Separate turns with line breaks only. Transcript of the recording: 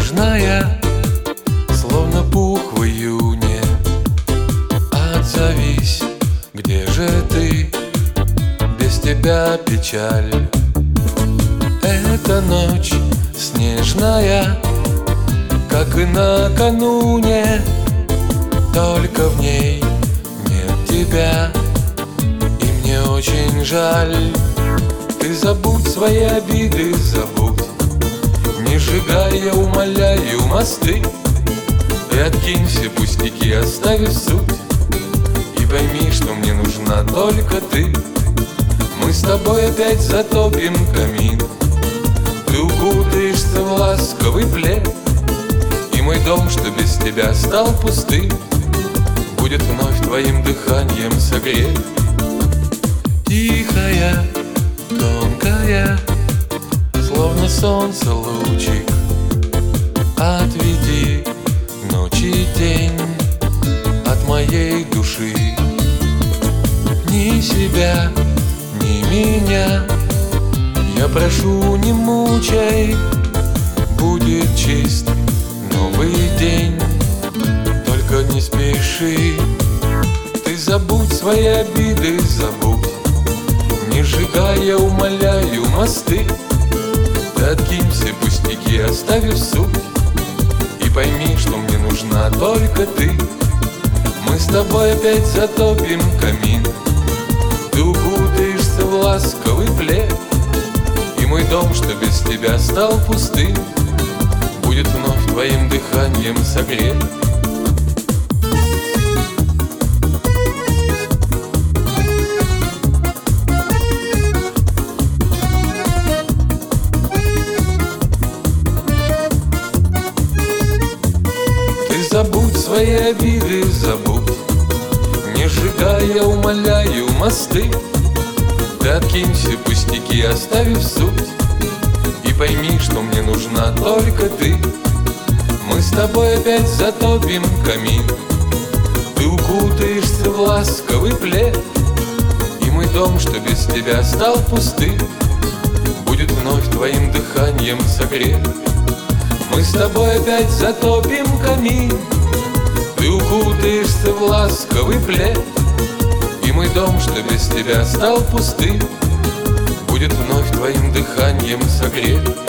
нежная, словно пух в июне. Отзовись, где же ты? Без тебя печаль. Эта ночь снежная, как и накануне, только в ней нет тебя, и мне очень жаль. Ты забудь свои обиды, забудь, не сжигай, я умоляю, мосты. Ты откинь все пустяки, оставив суть, и пойми, что мне нужна только ты. Мы с тобой опять затопим камин, ты укутаешься в ласковый плед, и мой дом, что без тебя стал пустым, будет вновь твоим дыханием согрет. Тихая, тонкая, словно солнце лучик, отведи ночи день от моей души. Ни себя, ни меня я прошу, не мучай, будет чист новый день, только не спеши. Ты забудь свои обиды, забудь, не сжигай, я умоляю, мосты. Ты откинь все пустяки, оставив суть, и пойми, что мне нужна только ты. Мы с тобой опять затопим камин, ты укутаешься в ласковый плед, и мой дом, что без тебя стал пустым, будет вновь твоим дыханием согрет. Забудь свои обиды, забудь, не сжигай, я умоляю, мосты. Ты откинь все пустяки, оставив суть, и пойми, что мне нужна только ты. Мы с тобой опять затопим камин, ты укутаешься в ласковый плед, и мой дом, что без тебя стал пустым, будет вновь твоим дыханием согрет. Мы с тобой опять затопим камин, ты укутаешься в ласковый плед, и мой дом, что без тебя стал пустым, будет вновь твоим дыханием согрет.